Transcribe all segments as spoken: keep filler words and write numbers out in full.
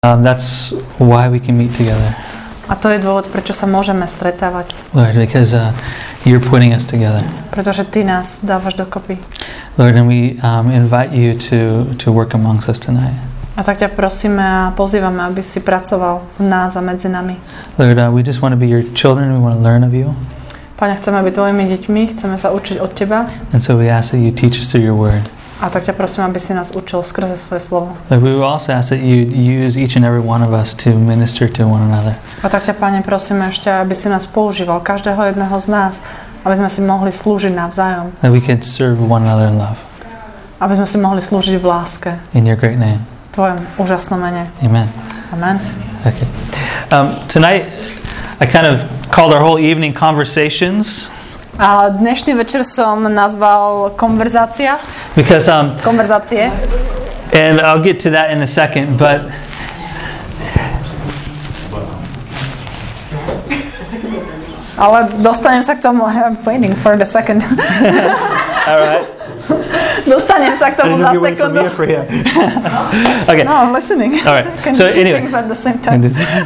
Um, that's why we can meet together. A to je dôvod, prečo sa môžeme stretávať. Lord, because uh, you're putting us together. Pretože ty nás dávaš dokopy. Lord, and we um, invite you to, to work amongst us tonight. A tak ťa prosíme a pozývame, aby si pracoval v nás a medzi nami. Lord, uh, we just want to be your children. We want to learn of you. Pane, chceme byť tvojimi deťmi, chceme sa učiť od teba. And so we ask that you teach us through your word. A tak ťa prosím, aby si nás učil skrze svoje slovo. Lord, we will also ask that you use each and every one of us to minister to one another. A tak ťa, Pane, prosíme ešte, aby si nás používal, každého jedného z nás, aby sme si mohli slúžiť navzájom. That we could serve one another in love. Aby sme si mohli slúžiť v láske. In your great name. V tvojom úžasnom mene. Amen. Amen. Okay. Um, tonight, I kind of called our whole evening conversations. A dnešný večer som nazval konverzácia. Because um, Konverzácie. and I'll get to that in a second, but Ale dostanem sa k tomu. I'm waiting for the second. all right. Dostanem sa k I tomu didn't know za you were waiting for me sekundu. or for him. Okay. No, I'm listening. All right. Can So do two anyway. things at the same time.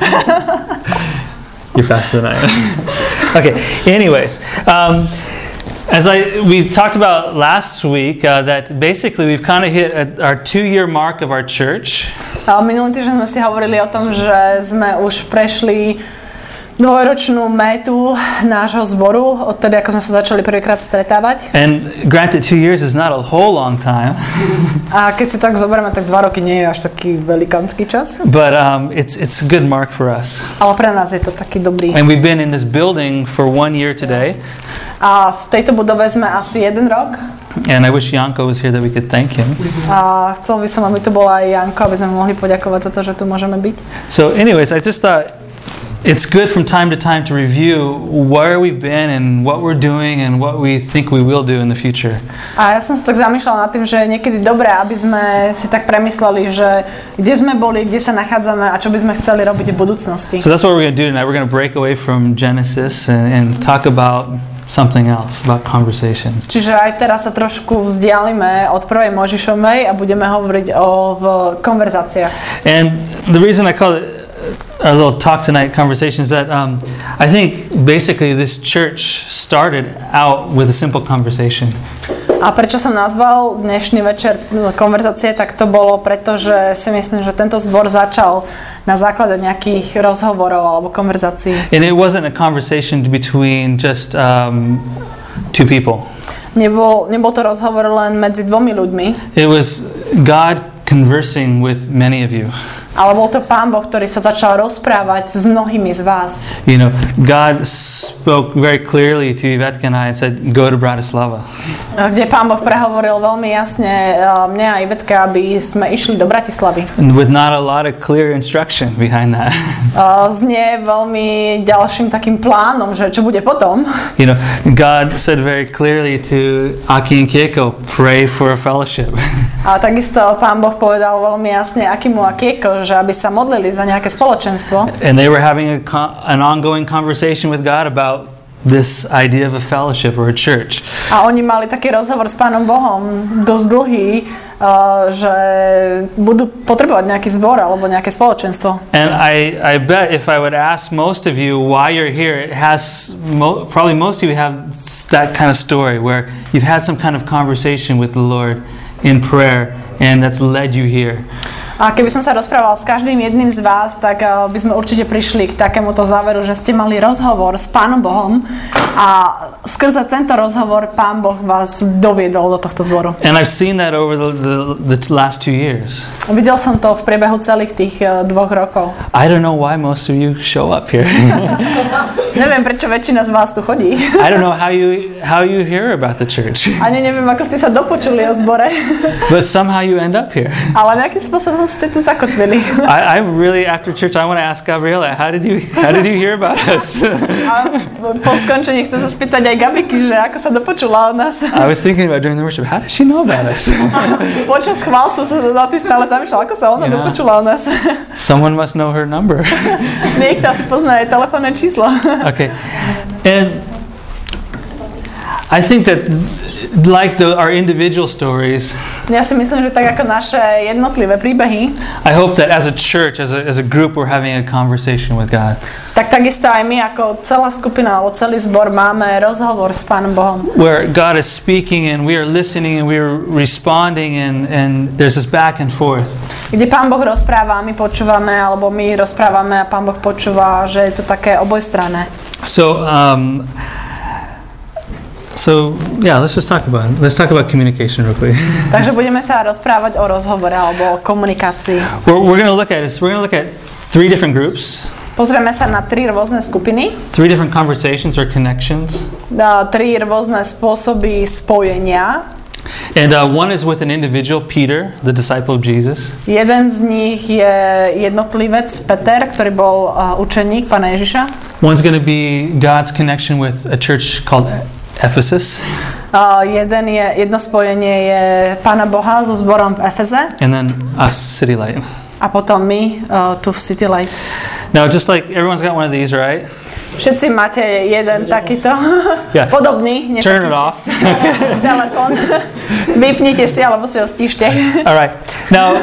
You're faster than I am. Okay. Anyways, um, as I we talked about last week, uh, that basically we've kind of hit a, our two-year mark of our church. A minulý týždeň sme si hovorili o tom, že sme už prešli dvojročnú metu nášho zboru, odtedy ako sme sa začali prvýkrát stretávať. And granted, two years is not a whole long time. A keď si tak zoberieme, tak dva roky nie je až taký velikánsky čas. But um, it's it's a good mark for us. Ale pre nás je to taký dobrý. And we've been in this building for one year today. A v tejto budove sme asi jeden rok. And I wish Janko was here that we could thank him. A chcel by som, aby tu bola aj Janko, aby sme mohli poďakovať za to, že tu môžeme byť. So anyways, I just thought it's good from time to time to review where we've been and what we're doing and what we think we will do in the future. A ja som sa tak zamýšľala nad tým, že je niekedy dobré, aby sme si tak premysleli, že kde sme boli, kde sa nachádzame a čo by sme chceli robiť v budúcnosti. So that's what we're going to do tonight. We're going to break away from Genesis and, and talk about something else, about conversations. Čiže aj teraz sa trošku vzdialime od prvej Mojžišovej a budeme hovoriť o v konverzáciách. And the reason I call it a little talk tonight conversation is that um, I think basically this church started out with a simple conversation. A prečo som nazval dnešný večer konverzácie, tak to bolo preto, že si myslím, že tento zbor začal na základe nejakých rozhovorov alebo konverzácií. And it wasn't a conversation between just um, two people. Nebol, nebol to rozhovor len medzi dvomi ľuďmi. It was God conversing with many of you. Ale bol to Pán Boh, ktorý sa začal rozprávať s mnohými z vás. You know, God spoke very clearly to Yvetka and I and said, go to Bratislava. Kde Pán Boh prehovoril veľmi jasne mne a Yvetke, aby sme išli do Bratislavy. And with not a lot of clear instruction behind that. Znie veľmi ďalším takým plánom, že čo bude potom. You know, God said very clearly to Aki and Kieko, pray for a fellowship. A takisto Pán Boh povedal veľmi jasne Akimu a Kieko, že aby sa modlili za nejaké spoločenstvo. And they were having a con- an ongoing conversation with God about this idea of a fellowship or a church. A oni mali taký rozhovor s Pánom Bohom dosť dlhý, uh, že budú potrebovať nejaký zbor alebo nejaké spoločenstvo. And I, I bet if I would ask most of you why you're here, it has mo- probably most of you have that kind of story where you've had some kind of conversation with the Lord in prayer and that's led you here. A keby som sa rozprával s každým jedným z vás, tak uh, by sme určite prišli k takémuto záveru, že ste mali rozhovor s Pánom Bohom a skrze tento rozhovor Pán Boh vás doviedol do tohto zboru. And I've seen that over the, the, the last two years. Videl som to v priebehu celých tých uh, dvoch rokov. I don't know why most of you show up here. Neviem, prečo väčšina z vás tu chodí. I don't know how you how you hear about the church. Ani neviem, ako ste sa dopočuli o zbore. But somehow you end up here. Ale nejakým spôsobom ste tu zakotvili. I, I really, after church, I want to ask Gabriela, how did you how did you hear about us? A po skončení chcem sa spýtať aj Gabiky, že ako sa dopočula od nás. I was thinking about during the worship, how did she know about us? Počas chvál som sa na tým stále zamýšľala, ako sa ona Yeah. dopočula od nás. Someone must know her number. Niekto asi pozná aj telefónne číslo. Okay. And I think that like the, our individual stories, Ja si myslím, že tak ako naše jednotlivé príbehy, I hope that as a church, as a, as a group, we're having a conversation with God. tak takisto aj my ako celá skupina alebo celý zbor máme rozhovor s Pánom Bohom. Where God is speaking and we are listening and we are responding and, and there's this back and forth. Kde Pán Boh rozpráva a my počúvame, alebo my rozprávame a Pán Boh počúva, že je to také obojstranné. So, um, so yeah, let's just talk about it. Let's talk about communication real quick. Takže budeme sa rozprávať o rozhovore alebo o komunikácii. We're, we're going to look at this. We're going to look at three different groups. Pozrieme sa na tri rôzne skupiny, Three different conversations or connections. na tri rôzne spôsoby spojenia. And uh, one is with an individual, Peter, the disciple of Jesus. Jeden z nich je jednotlivec Peter, ktorý bol uh, učeník Pána Ježiša. One's going to be God's connection with a church called Ephesus. Uh, jeden je, jedno spojenie je Pána Boha so zborom v Efeze And then us, City Light. a potom my uh, tu v City Light. Now, just like everyone's got one of these, right? Všetci máte jeden takýto Yeah. podobný. nie Turn taký it off. telefón. Vypnite si alebo si ho stíšte. All right. Now,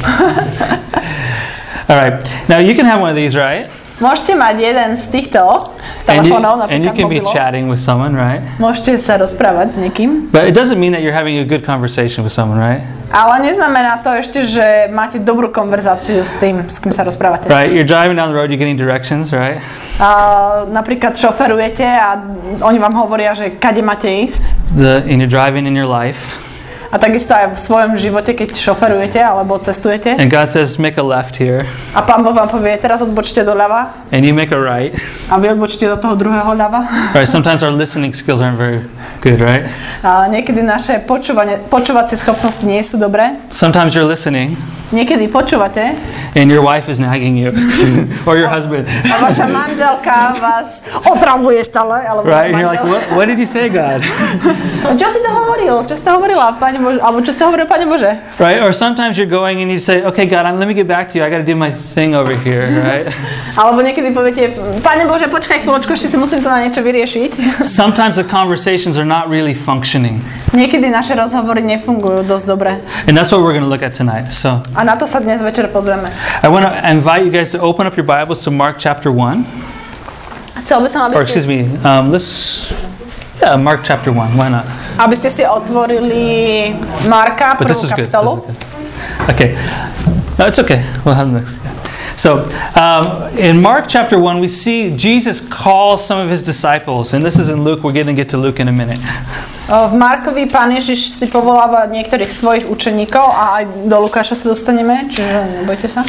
all right. Now you can have one of these, right? Môžete mať jeden z týchto And you, telefónov, and you napríklad can be mobilov. chatting with someone, right? Môžete sa rozprávať s niekým. But it doesn't mean that you're having a good conversation with someone, right? Ale neznamená to ešte, že máte dobrú konverzáciu s tým, s kým sa rozprávate. Right. You're driving down the road, you're getting directions, right? A napríklad šoferujete a oni vám hovoria, že kade máte ísť. The, and you're driving in your life. A takisto aj v svojom živote, keď šoferujete alebo cestujete. And God says, make a left here. A Pán Boh vám povie, teraz odbočte doľava. And you make a right. A vy odbočte do toho druhého ľava. Right. Sometimes our listening skills aren't very good, right? A niekedy naše počúvanie, počúvacie schopnosti nie sú dobré. Sometimes you're listening Niekedy počúvate and your wife is nagging you or your husband. a vaša manželka vás otravuje stále. Alebo Right. And váš you're like, manžel. what, what did he say, God? Čo si to hovoril? Čo ste hovorila, Pane Bože? Alebo čo ste hovoril, Pane Bože? Right. Or sometimes you're going and you say, okay, God, I'm, let me get back to you. I got to do my thing over here, right? Alebo niekedy poviete, Pane Bože, počkaj chvíľočku, ešte si musím to na niečo vyriešiť. Sometimes the conversations are not really functioning. Niekedy naše rozhovory nefungujú dosť dobre. And that's what we're going to look at tonight. So A na to sa dnes večer pozrieme. I want to invite you guys to open up your Bibles to Mark chapter one. Chcel by som, aby Or excuse ste, me, um, let's, yeah, Mark chapter one. Why not? aby ste si otvorili Marka, But prvú this is good. This kapitolu. is good. Okay. No, it's okay. We'll have next. Yeah. So, um, in Mark chapter one, we see Jesus call some of his disciples. And this is in Luke. We're going to get to Luke in a minute. O, V Markovi Pán Ježiš si povoláva niektorých svojich učeníkov a aj do Lukáša sa dostaneme, čiže nebojte sa.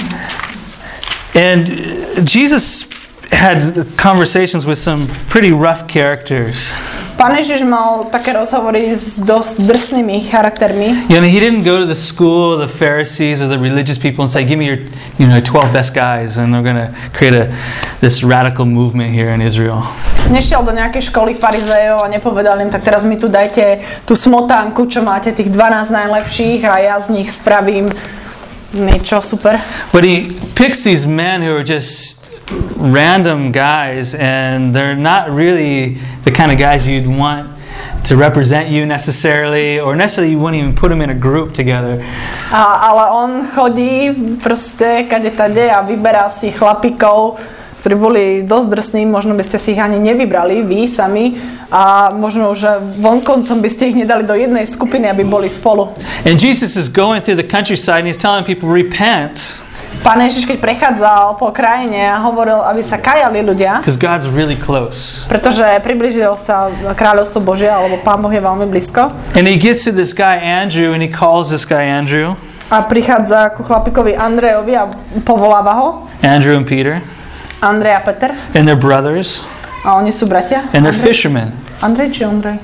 And Jesus had conversations with some pretty rough characters. Pán Ježiš mal také rozhovory s dosť drsnými charaktermi. You know, he didn't go to the school of the Pharisees or the religious people and say, give me your, you know, twelve best guys and we're going to create a, this radical movement here in Israel. Nešiel do nejakej školy farizejov a nepovedal im, tak teraz mi tu dajte tú smotánku, čo máte tých dvanásť najlepších a ja z nich spravím niečo super. But he picks these men who are just random guys and they're not really the kind of guys you'd want to represent you necessarily, or necessarily you wouldn't even put them in a group together. A, ale on chodí proste kade tade a vyberá si chlapíkov, ktorí boli dosť drsní, možno by ste si ich ani nevybrali, vy sami, a možno, že vonkoncom by ste ich nedali do jednej skupiny, aby boli spolu. And Jesus is going through the countryside and he's telling people, repent, Pán Ježiš, keď prechádzal po krajine a hovoril, aby sa kajali ľudia, because God's really close. pretože priblížil sa kráľovstvo Božie, alebo Pán Boh je veľmi blízko. And he gets to this guy Andrew and he calls this guy Andrew, A prichádza ku chlapíkovi Andrejovi a povoláva ho. Andrew and Peter, Andrej a Peter. and they're brothers, A oni sú bratia. and they're Andrej, fishermen. Andrej či Ondrej?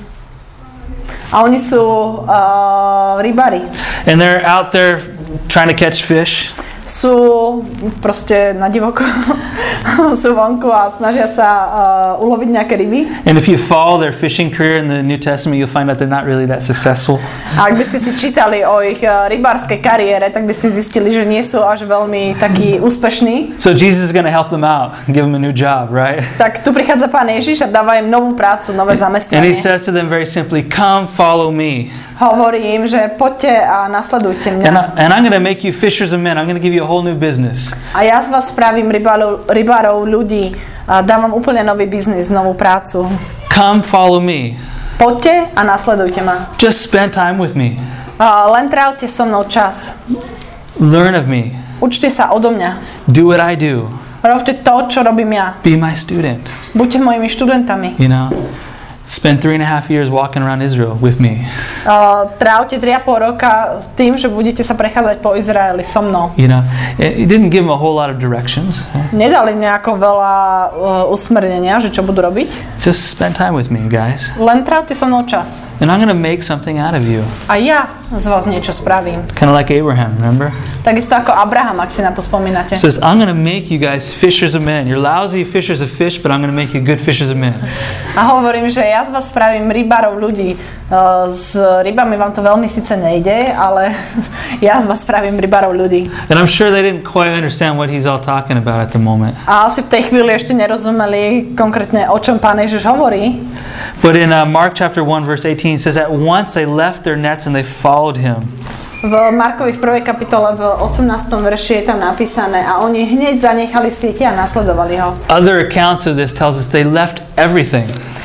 A oni sú uh, rybári. And they're out there trying to catch fish. sú proste na divoko, sú vonku a snažia sa uh, uloviť nejaké ryby. And if you follow their fishing career in the New Testament, you'll find out they're not really that successful. A ak by ste si čítali o ich uh, rybárskej kariére, tak by ste zistili, že nie sú až veľmi takí úspešní. So Jesus is going to help them out, give them a new job, right? Tak tu prichádza Pán Ježiš a dáva im novú prácu, nové zamestnanie. And he says to them very simply, come follow me. Hovorí im, že poďte a nasledujte mňa. And, I, and I'm going to make you fishers of men. I'm going to give you a whole new business. A ja z vás spravím rybárov, rybárov ľudí a dám vám úplne nový biznis, novú prácu. Come follow me. Poďte a nasledujte ma. Just spend time with me. Uh, len trávte so mnou čas. Learn of me. Učte sa odo mňa. Do what I do. Robte to, čo robím ja. Be my student. Buďte mojimi študentami. You know, spend three and a half years walking around Israel with me. Uh, trávte tri a pol roka s tým, že budete sa prechádzať po Izraeli so mnou. You know, he didn't give them a whole lot of directions. Nedali nejako veľa uh, usmernenia, že čo budú robiť. Just spend time with me, guys. Len trávte so mnou čas. And I'm going to make something out of you. A ja z vás niečo spravím. Kind of like Abraham, remember? Takisto ako Abraham, ak si na to spomínate. Says, I'm going to make you guys fishers of men. You're lousy fishers of fish, but I'm going to make you good fishers of men. A hovorím, že ja z vás spravím rybárov ľudí. Uh, s rybami vám to veľmi síce nejde, ale ja z vás spravím rybárov ľudí. And I'm sure they didn't quite understand what he's all talking about at the moment. A asi v tej chvíli ešte nerozumeli konkrétne, o čom Pán Ježiš hovorí. But in uh, Mark chapter one verse eighteen it says, at once they left their nets and they followed him. V Markovi v prvej kapitole v osemnástom verši je tam napísané a oni hneď zanechali siete a nasledovali ho. Other accounts of this tells us they left everything.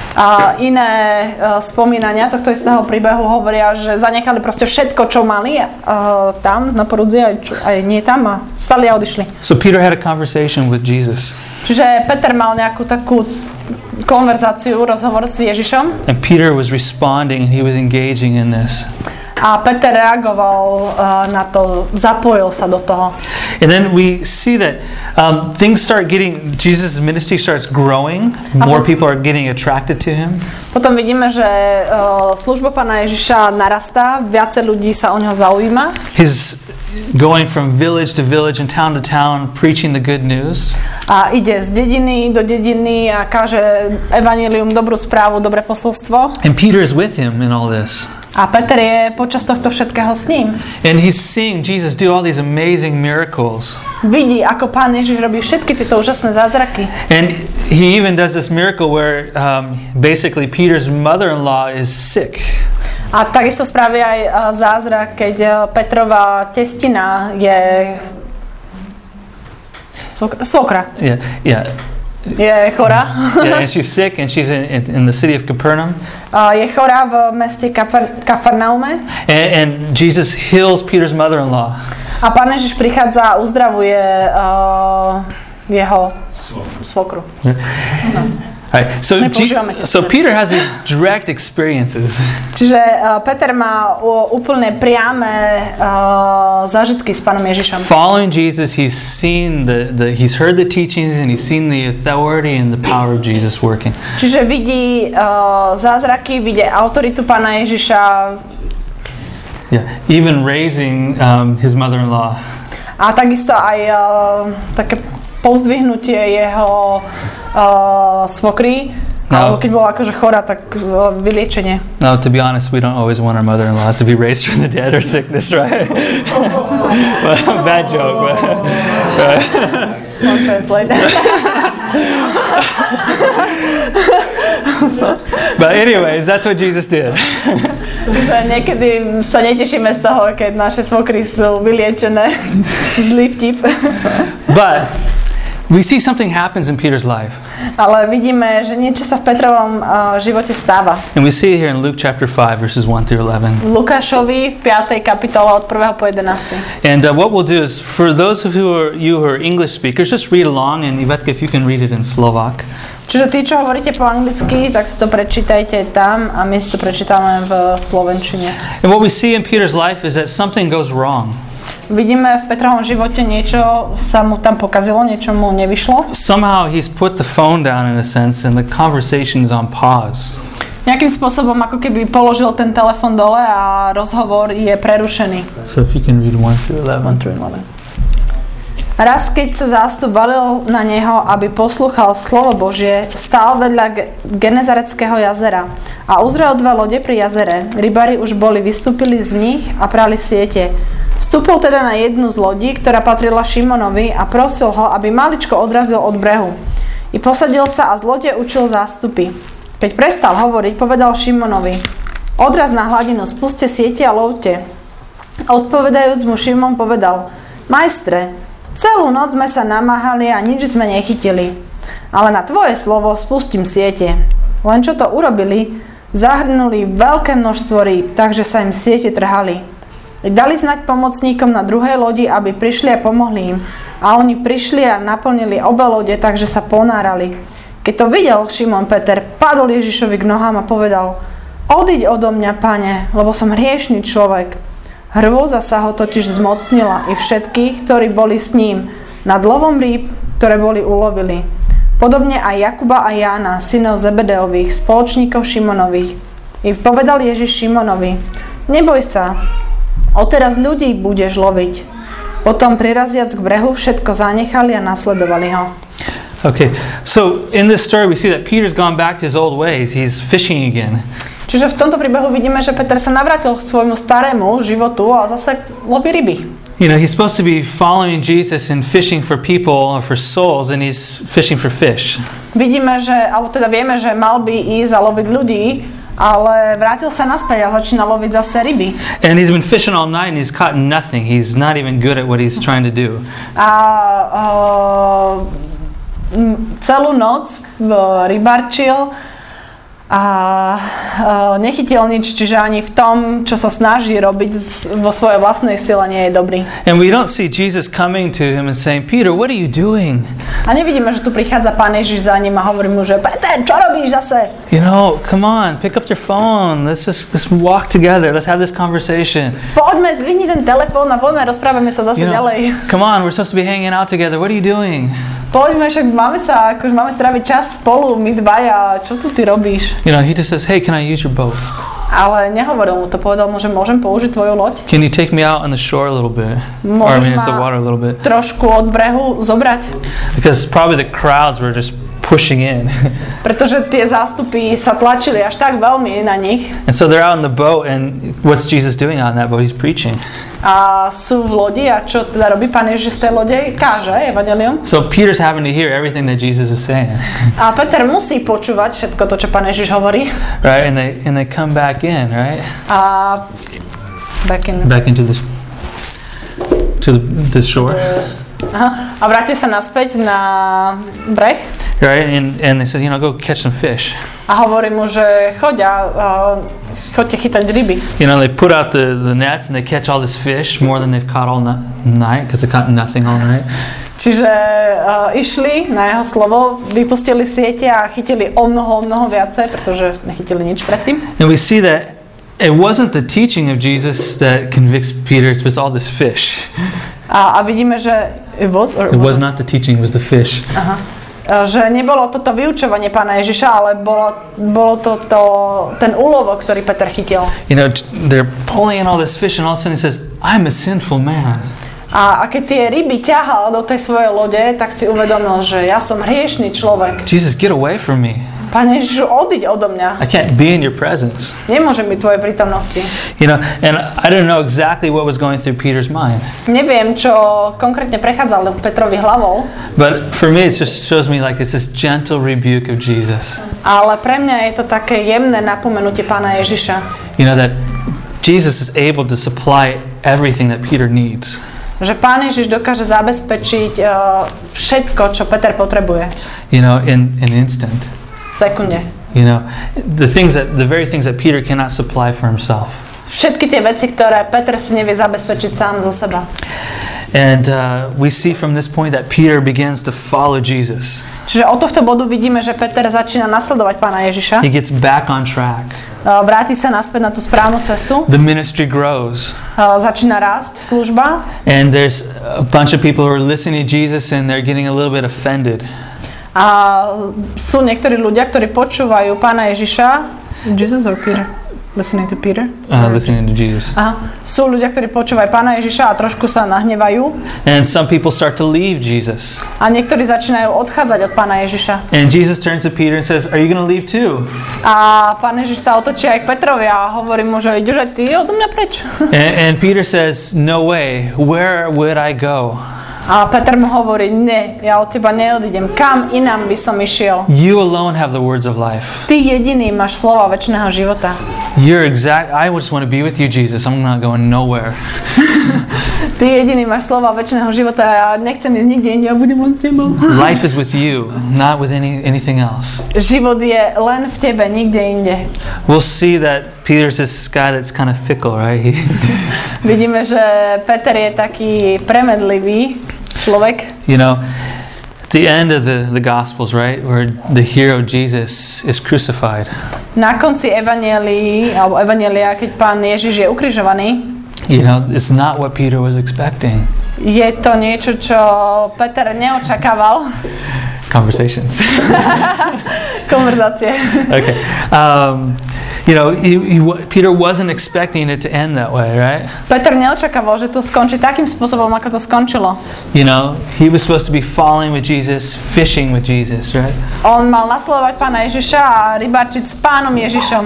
A iné uh, spomínania tohto istého príbehu hovoria, že zanechali proste všetko, čo mali uh, tam na porudzi, aj, aj nie tam a stali a odišli. So Peter had a conversation with Jesus. Čiže Peter mal nejakú takú konverzáciu, rozhovor s Ježišom. And Peter was responding and he was engaging in this. A Peter reagoval uh, na to, zapojil sa do toho. And then we see that um, things start getting, Jesus' ministry starts growing. More people are getting attracted to him. Potom vidíme, že uh, služba Pána Ježiša narastá, viacej ľudí sa o neho zaujíma. His going from village to village and town to town preaching the good news. A ide z dediny do dediny a káže evanjelium, dobrú správu, dobré posolstvo. And Peter is with him in all this. A Peter je počas tohto všetkého s ním. And he's seeing Jesus do all these amazing miracles. Vidí, ako Pán Ježiš robí všetky tieto úžasné zázraky. And he even does this miracle where um, basically Peter's mother-in-law is sick. A takisto spraví aj uh, zázrak, keď uh, Petrova testina je svokra. svokra. Yeah, yeah. Je chorá. Yeah, and she's sick and she's in, in, in the city of Capernaum. Uh, je chorá v meste Kafar- Kafarnaume. And, and Jesus heals Peter's mother-in-law. A Pán Ježiš prichádza a uzdravuje uh, jeho svokru. Yeah. No. Right. So, G- so Peter has these direct experiences. Čiže uh, Peter má uh, úplne priame uh, zážitky s Pánom Ježišom. Following Jesus, he's seen the, the he's heard the teachings and he's seen the authority and the power of Jesus working. Čiže vidí uh, zázraky, vidí autoritu Pána Ježiša. Yeah, even raising um, his mother-in-law. A takisto aj uh, také pozdvihnutie jeho uh, svokry, no. Keď bola akože chorá, tak uh, vyliečenie. No, to be honest, we don't always want our mother-in-laws to be raised from the dead or sickness, right? Well, bad joke, but... Right. I'll translate that. But anyways, that's what Jesus did. Že niekedy sa netešíme z toho, keď naše svokry sú vyliečené. Zlý vtip. But we see something happens in Peter's life. Ale vidíme, že niečo sa v Petrovom uh, živote stáva. And we see it here in Luke chapter five verses one through eleven. Lukášovi v piatej kapitole od prvého po jedenásteho. And uh, what we'll do is for those of you who are, you who are English speakers, just read along, and Ivetka, if you can read it in Slovak. Čiže tí, čo hovoríte po anglicky, tak si to prečítajte tam a my si to prečítame v slovenčine. And what we see in Peter's life is that something goes wrong. Vidíme v Petrovom živote niečo sa mu tam pokazilo, niečo mu nevyšlo. Somehow he's put the phone down in a sense and the conversation is on pause. Nejakým spôsobom ako keby položil ten telefon dole a rozhovor je prerušený. So if you can read one through eleven. one through eleven. Raz, keď sa zástup valil na neho, aby poslúchal slovo Božie, stál vedľa Genezareckého jazera a uzrel dva lode pri jazere. Rybári už boli vystúpili z nich a prali siete. Vstúpil teda na jednu z lodí, ktorá patrila Šimonovi, a prosil ho, aby maličko odrazil od brehu. I posadil sa a z lode učil zástupy. Keď prestal hovoriť, povedal Šimonovi: Odraz na hladinu, spuste siete a lovte. Odpovedajúc mu Šimon povedal: Majstre, celú noc sme sa namáhali a nič sme nechytili. Ale na tvoje slovo spustím siete. Len čo to urobili, zahrnuli veľké množstvo rýb, takže sa im siete trhali. Dali znať pomocníkom na druhej lodi, aby prišli a pomohli im. A oni prišli a naplnili obe lode, takže sa ponárali. Keď to videl Šimon Peter, padol Ježišovi k nohám a povedal: Odiď odo mňa, Pane, lebo som hriešný človek. Hrôza sa ho totiž zmocnila i všetkých, ktorí boli s ním, nad lovom rýb, ktoré boli ulovili. Podobne aj Jakuba a Jána, synov Zebedeových, spoločníkov Šimonových. I povedal Ježiš Šimonovi: Neboj sa, odteraz ľudí budeš loviť. Potom priraziac k brehu všetko zanechali a nasledovali ho. Okay, so in this story we see that Peter's gone back to his old ways. He's fishing again. Čiže v tomto príbehu vidíme, že Peter sa navrátil k svojmu starému životu a zase loví ryby. You know, he's supposed to be following Jesus and fishing for people or for souls, and he's fishing for fish. Vidíme, že, alebo teda vieme, že mal by ísť a loviť ľudí, ale vrátil sa naspäť a začína loviť zase ryby. And he's been fishing all night and he's caught nothing. He's not even good at what he's trying to do. A uh, celú noc rybarčil a uh, nechytil nič, čiže ani v tom, čo sa snaží robiť vo svojej vlastnej sile, nie je dobrý. And we don't see Jesus coming to him and saying, Peter, what are you doing? A nevidíme, že tu prichádza Pán Ježiš za ním a hovorí mu, že Peter, čo robíš zase? You know, come on, pick up your phone. Let's just let's walk together. Let's have this conversation. Poďme, zdvihni ten telefón a poďme, rozprávame sa zase You know, ďalej. come on, we're supposed to be hanging out together. What are you doing? Poďme, však máme sa, akože máme stráviť čas spolu, my dvaja, čo tu ty robíš? You know, he just says, hey, can I use your boat? Ale nehovoril mu to, povedal mu, že môžem použiť tvoju loď? Can you take me out on the shore a little bit? Môžeš Or I mean, it's the ma water a little bit. trošku od brehu zobrať? Because probably the crowds were just pushing in. Pretože tie zástupy sa tlačili až tak veľmi na nich. And so they're out in the boat, and what's Jesus doing out in that boat? He's preaching. A sú v lodi a čo teda robí Pán Ježiš z tej lode? Káže evanjelium. So Peter's having to hear everything that Jesus is saying. A Peter musí počúvať všetko to, čo Pán Ježiš hovorí. Right? And they and they come back in, right? A back in. Back into this to the, the shore. Aha. A vráti sa naspäť na breh. Right? And and they said, you know, go catch some fish. A hovorí mu, že choď a uh, choďte chytať ryby. You know, they put out the, the nets and they catch all this fish, more than they've caught all na- night, because they caught nothing all night. Čiže uh, išli na jeho slovo, vypustili siete a chytili o mnoho, o mnoho viacej, pretože nechytili nič predtým. And we see that it wasn't the teaching of Jesus that convicts Peter, it was all this fish. A, a vidíme, že it was, or it was not the teaching, it was the fish. Aha. Že nebolo toto vyučovanie Pána Ježiša, ale bolo, bolo to, to ten úlovok, ktorý Peter chytil. You know, they're pulling in all this fish and all of a sudden he says, I'm a sinful man. A, a keď tie ryby ťahal do tej svojej lode, tak si uvedomil, že ja som hriešný človek. Jesus, get away from me. Pane Ježišu, odiď odo mňa. I can't be in your presence. Nemôžem byť v tvojej prítomnosti. You know, and I don't know exactly what was going through Peter's mind. Neviem, čo konkrétne prechádzalo Petrovi hlavou. But for me, it just shows me like it's this gentle rebuke of Jesus. Ale pre mňa je to také jemné napomenutie Pána Ježiša. You know, that Jesus is able to supply everything that Peter needs. Že Pán Ježiš dokáže zabezpečiť uh, všetko, čo Peter potrebuje. You know, in an instant. V sekunde. You know, the things that the very things that Peter cannot supply for himself. Všetky tie veci, ktoré Peter si nevie zabezpečiť sám zo seba. And uh, we see from this point that Peter begins to follow Jesus. Čiže od tohto bodu vidíme, že Peter začína nasledovať Pána Ježiša. He gets back on track. Uh, vráti sa naspäť na tú správnu cestu. The ministry grows. Uh, začína rásť služba. And there's a bunch of people who are listening to Jesus and they're getting a little bit offended. A sú niektorí ľudia, ktorí počúvajú Pána Ježiša. Jesus or Peter? Listening to Peter? Uh, listening to Jesus. Aha. Sú ľudia, ktorí počúvajú Pána Ježiša a trošku sa nahnevajú. And some people start to leave Jesus. A niektorí začínajú odchádzať od Pána Ježiša. And Jesus turns to Peter and says, "Are you going to leave too?" A Pán Ježiš sa otočí aj k Petrovi a hovorí mu, že ideš aj ty odo mňa preč. and, and Peter says, "No way. Where would I go?" A Peter mu hovorí, ne, ja od teba neodídem. Kam inám by som išiel? You alone have the words of life. Ty jediný máš slova večného života. You're exact. I just want to be with you, Jesus. I'm not going nowhere. Ty jediný máš slova večného života a ja nechcem ísť nikde inde, ja budem len s tebou. Life is with you, not with any anything else. Život je len v tebe, nikde inde. We'll see that Peter's this guy that's kind of fickle, right? He, Vidíme, že Peter je taký premedlivý človek. you know, at the end of the, the Gospels, right, where the hero Jesus is crucified. Na konci evanjelií, alebo evanjelia, keď Pán Ježiš je ukrižovaný, You know, it's not what Peter was expecting. je to niečo, čo Peter neočakával. Conversations. Konverzácie. Okay. Um, you know, he, he, Peter wasn't expecting it to end that way, right? Peter neočakával, že to skončí takým spôsobom, ako to skončilo. You know, he was supposed to be following with Jesus, fishing with Jesus, right? On mal nasledovať Pána Ježiša a rybáčiť s Pánom Ježišom.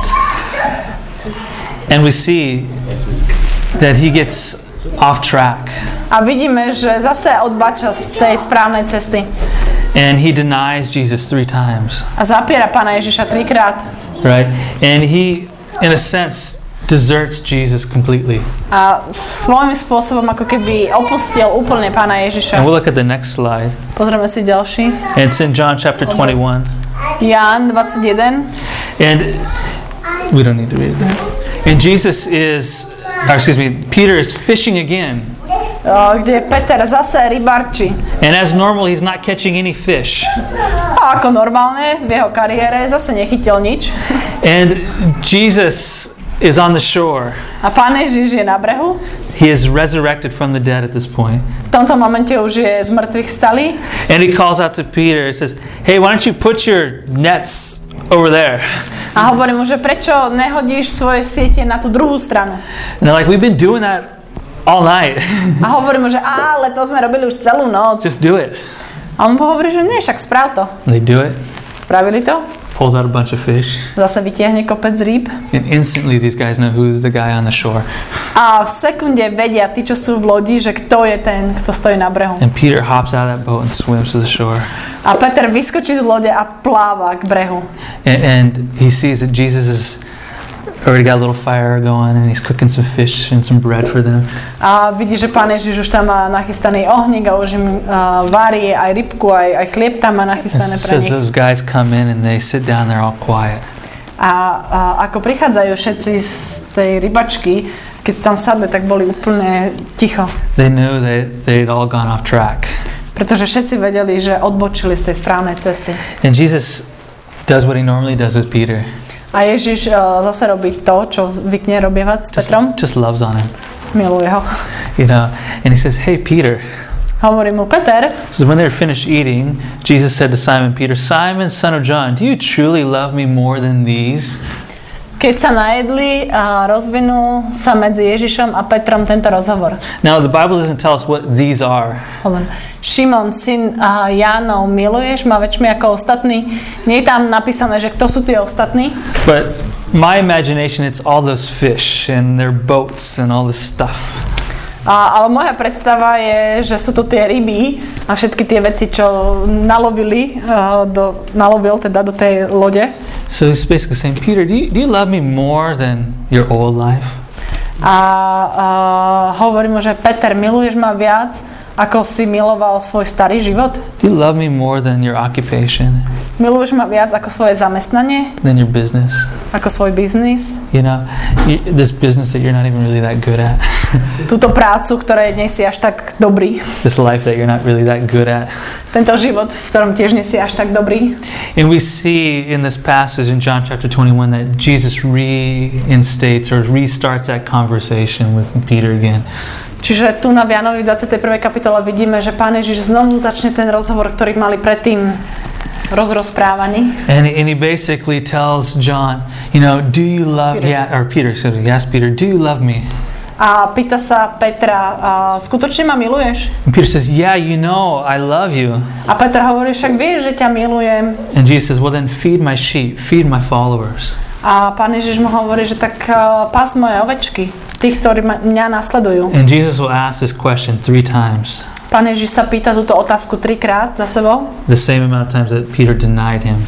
And we see that he gets off track. A vidíme, že zase odbača z tej správnej cesty. And he denies Jesus three times, A zapiera Pána Ježiša trikrát. right? And he, in a sense, deserts Jesus completely. A svojím spôsobom ako keby opustil úplne Pána Ježiša. And we'll look at the next slide. Pozrieme si ďalší. And it's in John chapter twenty-one. Ján dvadsaťjeden. And we don't need to read that. And Jesus is, or excuse me, Peter is fishing again. O, kde Peter zase rybarčí. And as normal, he's not catching any fish. A ako normálne v jeho kariére zase nechytil nič. And Jesus is on the shore. A Pán Ježiš je na brehu. He is resurrected from the dead at this point. V tomto momente už je z mŕtvych stalý. And he calls out to Peter and says, "Hey, why don't you put your nets over there?" A hovorí mu, že prečo nehodíš svoje siete na tú druhú stranu. And they're like, "We've been doing that all night." A hovorí mu, že ale to sme robili už celú noc. Just do it. A on hovorí, že nie, však správ to. And they do it. Spravili to. Pulls out a bunch of fish. Zase vytiahne kopec rýb. And instantly these guys know who's the guy on the shore. A v sekunde vedia tí, čo sú v lodi, že kto je ten, kto stojí na brehu. And Peter hops out of that boat and swims to the shore. A Peter vyskočí z lode a pláva k brehu. And, and he sees that Jesus is already got a little fire going and he's cooking some fish and some bread for them. A vidí, že Pán Ježiš už tam má nachystaný ohník a už im uh, varí aj rybku, aj, aj chlieb tam má And nachystané it pre says nich. those guys come in and they sit down, they're all quiet. A, a ako prichádzajú všetci z tej rybačky, keď tam sadli, tak boli úplne ticho. They knew that they'd all gone off track. Pretože všetci vedeli, že odbočili z tej správnej cesty. And Jesus does what he normally does with Peter. A Ježiš uh, zase robí to, čo zvykne robievať s Just, Petrom. just loves on him. Miluje ho. You know, and he says, "Hey, Peter." Hovorí mu, Peter, So when they were finished eating, Jesus said to Simon Peter, "Simon, son of John, do you truly love me more than these?" keď sa najedli, a rozvinul sa medzi Ježišom a Petrom tento rozhovor. Now, the Bible doesn't tell us what these are. Hovorím, Šimon, syn a Jánov, miluješ ma väčšmi ako ostatní? Nie je tam napísané, že kto sú tí ostatní? But my imagination, it's all those fish and their boats and all this stuff. A, ale moja predstava je, že sú to tie ryby a všetky tie veci, čo nalovili, uh, do, nalovil teda do tej lode. So he's basically saying, Peter, do you, do you love me more than your old life? A uh, hovorí mu, že Peter, miluješ ma viac, ako si miloval svoj starý život? Do you love me more than your occupation, Miluješ ma viac ako svoje zamestnanie, than your business? ako svoj biznis? You know, you, this business that you're not even really that good at. Túto prácu, ktorej nie si až tak dobrý. This life that you're not really that good at. Tento život, v ktorom tiež nie si až tak dobrý. And we see in this passage in John chapter twenty-one that Jesus reinstates or restarts that conversation with Peter again. Čiže tu na Jánovi v dvadsiatej prvej kapitole vidíme, že Pán Ježiš znovu začne ten rozhovor, ktorý mali predtým. rozrozprávaní. And, and he basically tells John, you know, do you love, Peter. yeah, or Peter, so he asks Peter, do you love me? A pýta sa Petra, a skutočne ma miluješ? And Peter says, yeah, you know, I love you. A Peter hovorí, však vieš, že ťa milujem. And Jesus says, well then feed my sheep, feed my followers. A Pán Ježiš mu hovorí, že tak uh, pás moje ovečky, tých, ktorí ma, mňa nasledujú. And Jesus will ask this question three times. Pán Ježiš sa pýta túto otázku trikrát za sebou. The same amount of times that Peter denied him.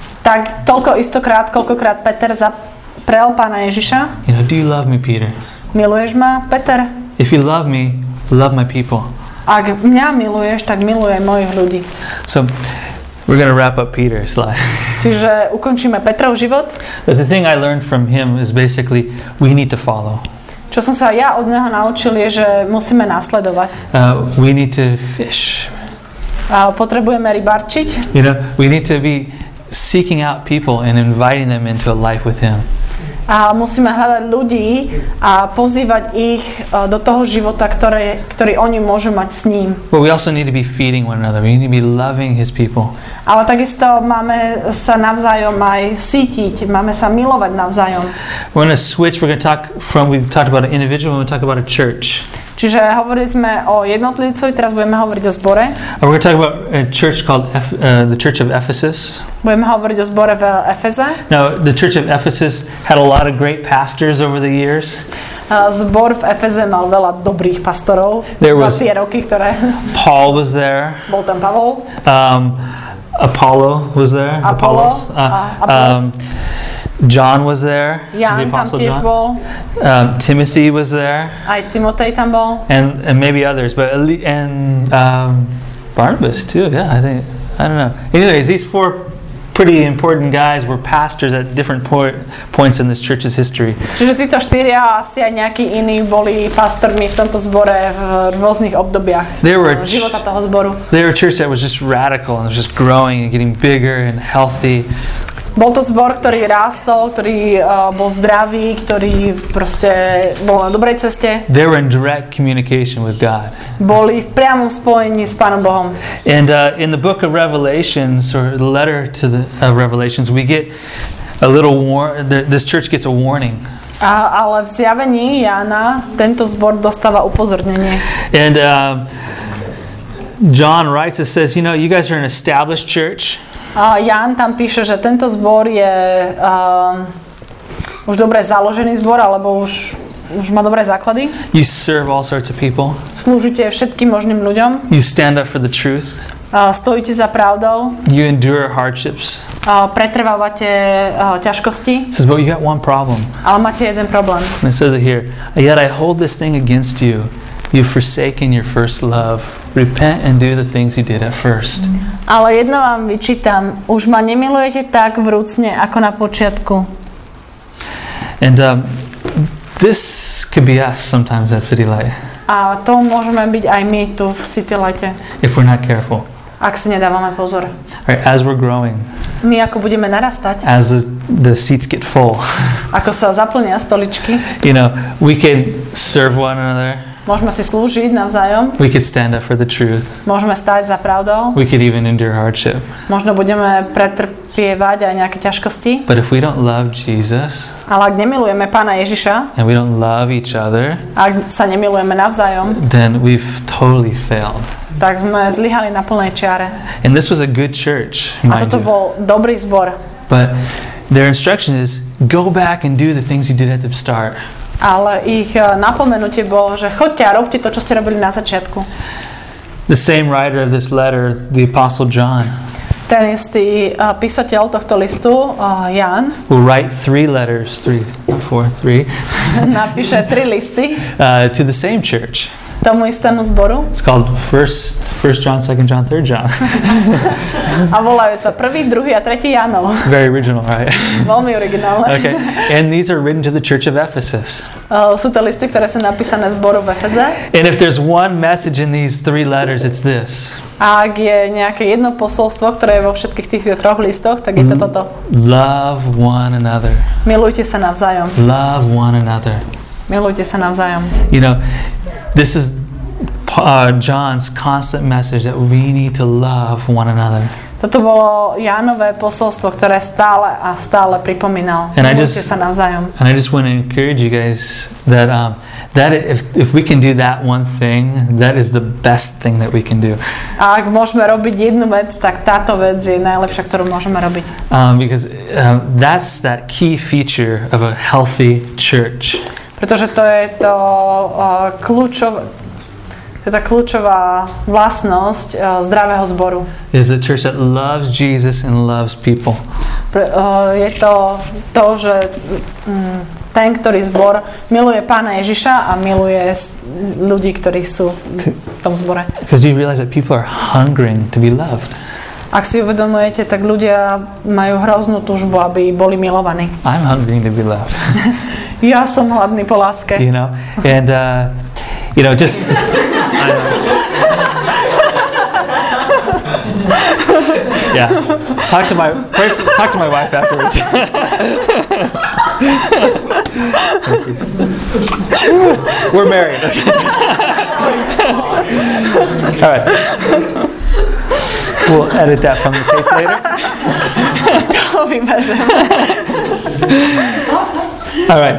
Tak toľko istokrát, koľkokrát Peter zaprel Pána Ježiša. You know, do you love me, Peter? Miluješ ma, Peter? If you love me, love my people. Ak mňa miluješ, tak miluj mojich ľudí. So we're going to wrap up Peter's life. Čiže ukončíme Petrov život. But the thing I learned from him is basically we need to follow. Čo som sa ja od neho naučil je, že musíme nasledovať. Uh, we need to fish. A potrebujeme rybarčiť. You know, we need to be seeking out people and inviting them into a life with him. A musíme hľadať ľudí a pozývať ich do toho života, ktoré, ktorý oni môžu mať s ním. But we also need to be feeding one another. We need to be loving his people. Ale takisto máme sa navzájom aj sítiť, máme sa milovať navzájom. We're going to switch. We're going to talk from, we talked about an individual, we're going to talk about a church. Čiže hovorili sme o jednotlivcovi, teraz budeme hovoriť o zbore. And we're going to talk about a church called Eph- uh, the Church of Ephesus. Budeme hovoriť o zbore v Efeze. Now, the Church of Ephesus had a lot of great pastors over the years. Zbor v Efeze mal veľa dobrých pastorov. There was- Za tie roky, ktoré... Paul was there. Bol tam Pavol. Um, Apollo was there. Apollo, Apollos. Uh, uh, Apollos. um, John was there. the Jan tam Apostle tiež John. bol. Um, Timothy was there, Aj Timotej tam bol. and and maybe others, but at le- and um, Barnabas too. Yeah, I think I don't know. Anyways, these four pretty important guys were pastors at different po- points in this church's history. Čiže títo štyria a asi aj nejakí iní boli pastormi v tomto zbore v rôznych obdobiach They were a ch- života toho zboru. they were a church that was just radical and was just growing and getting bigger and healthy. Bol to zbor, ktorý rástol, ktorý uh, bol zdravý, ktorý proste bol na dobrej ceste. They were in direct communication with God. Boli v priamom spojení s Pánom Bohom. And uh, in the book of Revelations, or the letter to the uh, Revelations, we get a little war. The, this church gets a warning. A, ale v zjavení Jána tento zbor dostáva upozornenie. And um, John writes and says, you know, you guys are an established church. A Ján tam píše, že tento zbor je uh, už dobre založený zbor, alebo už, už má dobré základy. You serve all sorts of people. Slúžite všetkým možným ľuďom. You stand up for the truth. Uh, stojíte za pravdou. You endure hardships. Uh, pretrvávate uh, ťažkosti. It says, but you got one problem. Ale máte jeden problém. And it says it here. Yet I hold this thing against you. You've forsaken your first love. Repent and do the things you did at first. Ale jedno vám vyčítam. Už ma nemilujete tak vrúcne, ako na počiatku. And um, this could be us sometimes at City Light. A to môžeme byť aj my tu v City Lighte, If we're not careful. ak si nedávame pozor. Right, as we're growing, My ako budeme narastať, as the, the seats get full, ako sa zaplnia stoličky, you know, we can serve one another. môžeme si slúžiť navzájom, We could stand up for the truth. môžeme stáť za pravdou, We could even endure hardship. možno budeme pretrpievať aj nejaké ťažkosti, But if we don't love Jesus ale ak nemilujeme Pána Ježiša, and we don't love each other, ak sa nemilujeme navzájom, then we've totally failed. tak sme zlyhali na plnej čiare. And this was a good church, A mind toto you. bol dobrý zbor. But their instruction is go back and do the things you did at the start. Ale ich uh, napomenutie bolo, že choďte a robte to, čo ste robili na začiatku. The same writer of this letter, the Apostle John, Ten istý uh, písateľ tohto listu, uh, Jan, will write three letters, three, four, three, napíše tri listy uh, to the same church. tomu istému zboru It's called First, First John, Second John, Third John. a volajú sa prvý, druhý a tretí Janov. Very original, right? Veľmi originálne. Okay, and these are written to the church of Ephesus. Uh, sú to listy, ktoré sú napísané zboru v Efeze. And if there's one message in these three letters, it's this: A ak je nejaké jedno posolstvo, ktoré je vo všetkých týchto troch listoch, tak je to toto. love one another. Milujte sa navzájom. Love one another. Milujte sa navzájom. You know, this is uh, John's constant message that we need to love one another. Toto bolo Jánové posolstvo, ktoré stále a stále pripomínal. Milujte sa navzájom. And I just want to encourage you guys that um, that if if we can do that one thing, that is the best thing that we can do. A ak môžeme robiť jednu vec, tak táto vec je najlepšia, ktorú môžeme robiť. Um, because um, that's that key feature of a healthy church. Pretože to je to uh, kľúčové To je tá kľúčová vlastnosť uh, zdravého zboru. Is a church that loves Jesus and loves people. Pre, uh, je to to, že um, ten, ktorý zbor miluje Pána Ježiša a miluje ľudí, ktorí sú v tom zbore. Because you realize that people are hungering to be loved. Ak si uvedomujete, tak ľudia majú hroznú túžbu, aby boli milovaní. I'm hungry to be loved. Ja som hladný po láske. You know, and uh, you know, just I know. Yeah. Talk to my talk to my wife afterwards. We're married. All right. We'll edit that from the tape later. All right.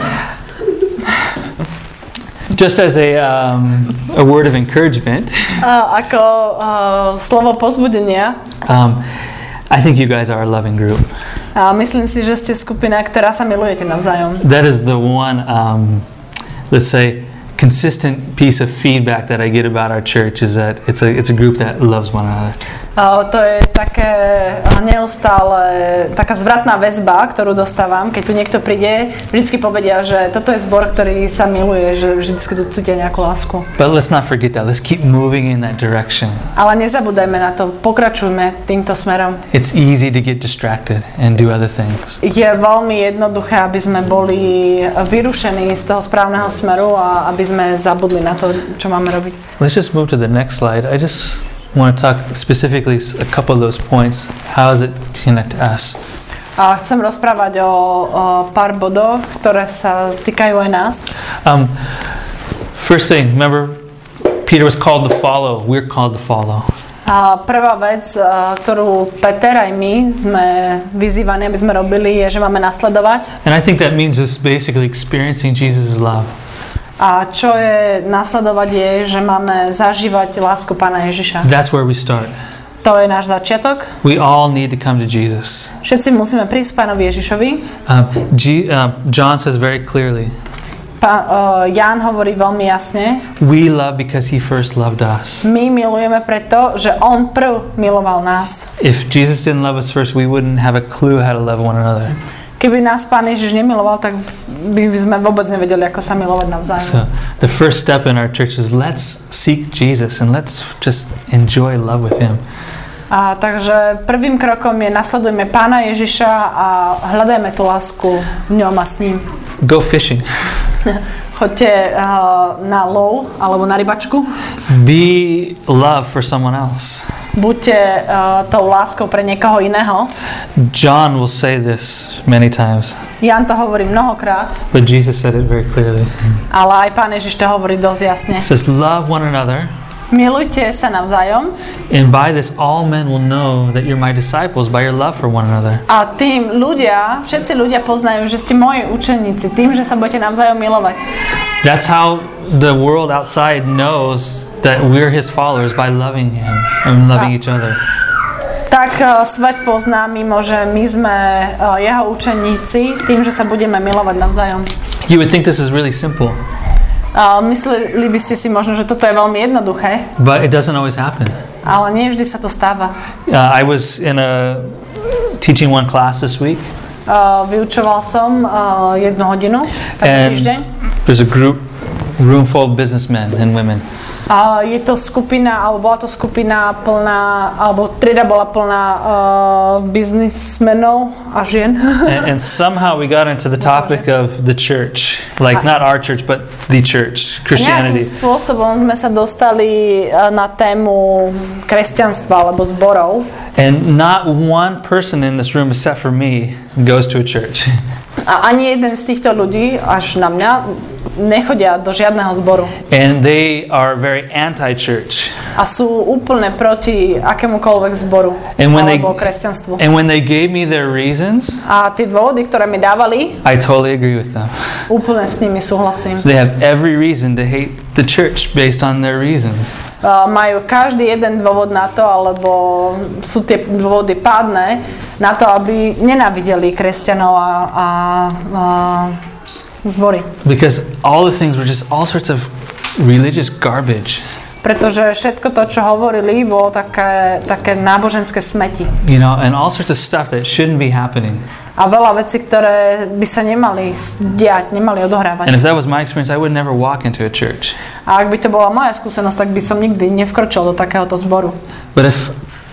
Just as a um, a word of encouragement. Uh, ako uh, slovo povzbudenia. Um, I think you guys are a loving group. A myslím si, že ste skupina, ktorá sa milujete navzájom. That is the one, um, let's say, consistent piece of feedback that I get about our church is that it's a it's a group that loves one another. Uh, to je také neustále taká zvratná väzba, ktorú dostávam, keď tu niekto príde, vždycky povedia, že toto je zbor, ktorý sa miluje, že vždycky tu cítia nejakú lásku. But let's not forget that. Let's keep moving in that direction. Ale nezabúdajme na to, pokračujme týmto smerom. It's easy to get distracted and do other things. Je veľmi jednoduché, aby sme boli vyrušení z toho správneho smeru a aby sme zabudli na to, čo máme robiť. Let's just move to the next slide. I just want to talk specifically a couple of those points. How does it connect to us? A chcem rozprávať o, o pár bodoch, ktoré sa týkajú aj nás. Um, first thing, remember, Peter was called to follow. We're called to follow. A prvá vec, ktorú Peter aj my sme vyzývaní, aby sme robili, je, že máme nasledovať. And I think that means just basically experiencing Jesus' love. A čo je nasledovať je, že máme zažívať lásku Pána Ježiša. That's where we start. To je náš začiatok. We all need to come to Jesus. Všetci musíme prísť Pánovi Ježišovi. Um, G, uh, John says very clearly. Pa, uh, Ján hovorí veľmi jasne. We love because he first loved us. My milujeme preto, že on prv miloval nás. If Jesus didn't love us first, we wouldn't have a clue how to love one another. Keby nás Pán Ježiš nemiloval, tak by sme vôbec nevedeli, ako sa milovať navzájom. So, the first step in our church is let's seek Jesus and let's just enjoy love with him. A takže prvým krokom je nasledujme Pána Ježiša a hľadajme tú lásku v ňom a s ním. Go fishing. Choďte uh, na lov alebo na rybačku. Be love for someone else. Buďte uh, tou láskou pre niekoho iného. John will say this many times. Jan to hovorí mnohokrát. But Jesus said it very clearly. Ale aj Pán Ježiš to hovorí dosť jasne. He says, love one another. Milujte sa navzájom. And by this all men will know that you're my disciples by your love for one another. A tým ľudia, všetci ľudia poznajú, že ste moji učeníci tým, že sa budete navzájom milovať. That's how the world outside knows that we're his followers, by loving him and loving each other. Tak uh, svet pozná mimo, že my sme uh, jeho učeníci tým, že sa budeme milovať navzájom. You would think this is really simple. Uh, mysleli by ste si možno, že toto je veľmi jednoduché. But it doesn't always happen. Ale nie vždy sa to stáva. Uh, I was in a teaching one class this week. Uh, vyučoval som uh, jednu hodinu tento týždeň. There's a group, room full of businessmen and women. Uh, je to skupina, alebo bola to skupina plná, alebo trieda bola plná uh, biznismenov a žien. and, and somehow we got into the topic of the church. Like not our church, but the church, Christianity. Nejakým spôsobom sme sa dostali uh, na tému kresťanstva alebo zborov. And not one person in this room except for me goes to a church. A ani jeden z týchto ľudí, až na mňa, nechodia do žiadneho zboru. And they are very anti-church. A sú úplne proti akémukoľvek zboru And when they alebo kresťanstvu. and when they gave me their reasons, A tie dôvody, ktoré mi dávali, I totally agree with them. úplne s nimi súhlasím. They have every reason to hate the church based on their reasons. Uh, majú každý jeden dôvod na to, alebo sú tie dôvody pádne na to, aby nenávideli kresťanov a, a, a zbory. Because all the things were just all sorts of religious garbage. Pretože všetko to, čo hovorili, bolo také, také náboženské smeti. You know, and all sorts of stuff that shouldn't be happening. A veľa vecí, ktoré by sa nemali diať, nemali odohrávať. And if that was my experience, I would never walk into a church. A ak by to bola moja skúsenosť, tak by som nikdy nevkročil do takéhoto zboru. But if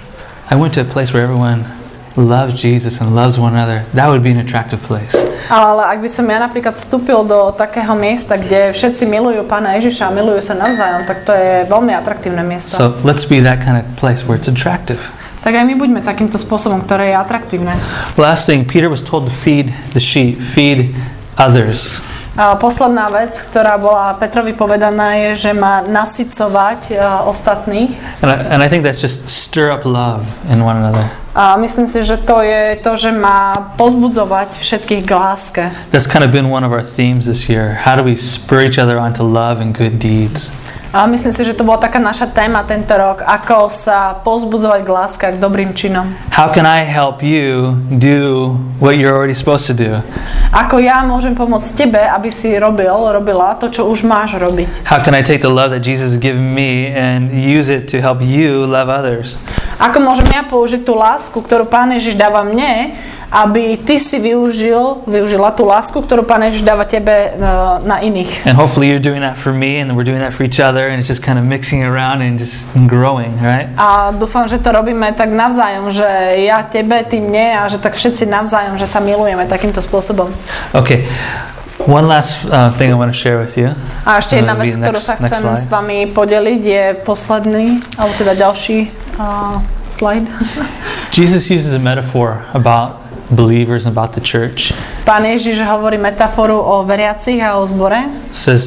I went to a place where everyone loves Jesus and loves one another, that would be an attractive place. Ale ak by som ja napríklad vstúpil do takého miesta, kde všetci milujú Pána Ježiša a milujú sa navzájom, tak to je veľmi atraktívne miesto. So let's be that kind of place where it's attractive. Tak aj my buďme takýmto spôsobom, ktoré je atraktívne. Last thing, Peter was told to feed the sheep, feed others. A posledná vec, ktorá bola Petrovi povedaná, je, že má nasycovať uh, ostatných. And I, and I think that's just stir up love in one another. A myslím si, že to je to, že má pozbudzovať všetkých k láske. That's kind of been one of our themes this year. How do we spur each other on to love and good deeds? A myslím si, že to bola taká naša téma tento rok, ako sa pozbudzovať k láske a k dobrým činom. How can I help you do what you're already supposed to do? Ako ja môžem pomôcť tebe, aby si robil, robila to, čo už máš robiť. How can I take the love that Jesus has given me and use it to help you love others? Ako môžem ja použiť tú lásku, ktorú Pán Ježiš dáva mne, aby ty si využil, využila tú lásku, ktorú Pán Ježiš dáva tebe uh, na iných. And hopefully you're doing that for me and we're doing that for each other and it's just kind of mixing around and just growing, right? A dúfam, že to robíme tak navzájom, že ja tebe, ty mne a že tak všetci navzájom, že sa milujeme takýmto spôsobom. Okay. One last uh, thing I want to share with you. A ešte jedna Uh, vec, be ktorú next- sa next chcem slide. s vami podeliť, je posledný, alebo teda ďalší uh, slide. Jesus uses a metaphor about believers and about the church. Pán Ježiš hovorí metaforu o veriacich a o zbore. Says,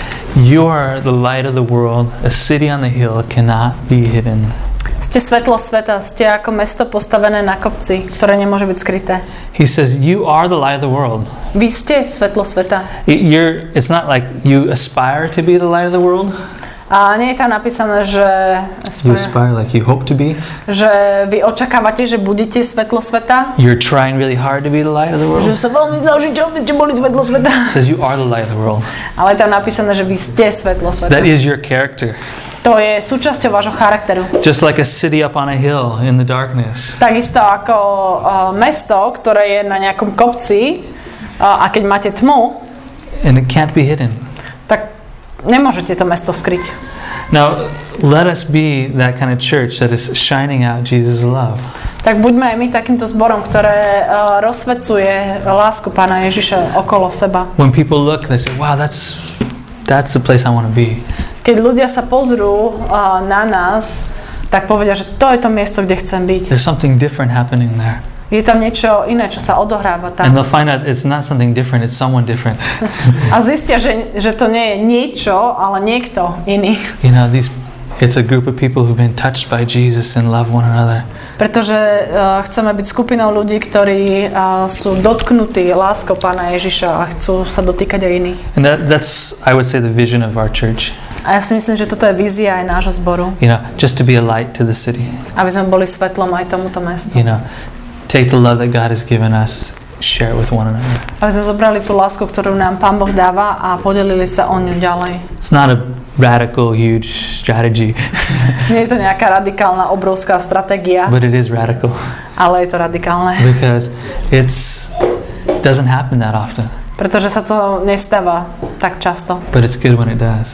you are the light of the world. A city on the hill cannot be hidden. Ste svetlo sveta, ste ako mesto postavené na kopci, ktoré nemôže byť skryté. He says, you are the light of the world. Vy ste svetlo sveta. It, you're, it's not like you aspire to be the light of the world. A nie je tam napísané, že, You aspire like you hope to be. že vy očakávate, že budete svetlo sveta. You're trying really hard to be the light of the world. Že sa veľmi snažíte, aby ste boli svetlo sveta. It says you are the light of the world. Ale je tam napísané, že vy ste svetlo sveta. That is your character. To je súčasťou vášho charakteru. Just like a city up on a hill in the darkness. Takisto ako uh, mesto, ktoré je na nejakom kopci uh, a keď máte tmu, And it can't be hidden. tak nemôžete to mesto skryť. Now, let us be that kind of church that is shining out Jesus' love. Tak buďme aj my takýmto zborom, ktoré uh, rozsvecuje lásku Pána Ježiša okolo seba. When people look, they say, wow, that's that's the place I want to be. Keď ľudia sa pozrú uh, na nás, tak povedia, že to je to miesto, kde chcem byť. There's something different happening there. Je tam niečo iné, čo sa odohráva And tam. they'll find out it's not something different, it's someone different. A zistia, že, že to nie je niečo, ale niekto iný. You know, these it's a group of people who've been touched by Jesus and love one another. Pretože uh, chceme byť skupinou ľudí, ktorí uh, sú dotknutí láskou Pána Ježiša a chcú sa dotýkať aj iných. And that, that's, I would say, the vision of our church. A ja si myslím, že toto je vízia aj nášho zboru. You know, just to be a light to the city. Aby sme boli svetlom aj tomuto mestu. You know, take the love that God has given us, share it with one another. Aby sme zobrali tú lásku, ktorú nám Pán Boh dáva a podelili sa o ňu ďalej. It's not a radical, huge strategy, Nie je to nejaká radikálna, obrovská stratégia, but it is radical ale je to radikálne. because it's it doesn't happen that often, Pretože sa to nestáva tak často. but it's good when it does.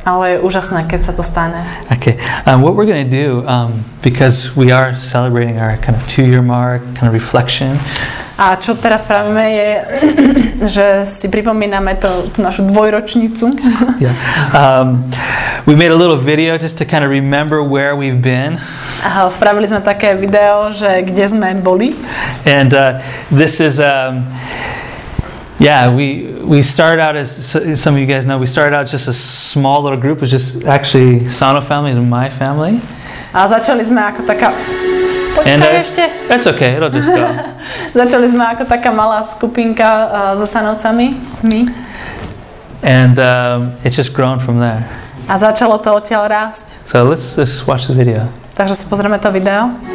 ale je úžasné, keď sa to stane. Okay, um, what we're going to do, um, because we are celebrating our kind of two-year mark, kind of reflection. A čo teraz spravíme je, že si pripomíname to, tú našu dvojročnicu. Yeah. Um, we made a little video just to kind of remember where we've been. A spravili sme také video, že kde sme boli. And uh, this is... Um, Yeah, we we started out as some of you guys know. We started out just a small little group. It was just actually Sano family and my family. A začali sme ako taká. Počkaj uh, ešte. That's okay. It'll just go. Začali sme ako taká malá skupinka uh, so Sanovcami. My. And um, it's just grown from there. A začalo to odtiaľ rásť. So let's just watch the video. Takže si pozrieme to video.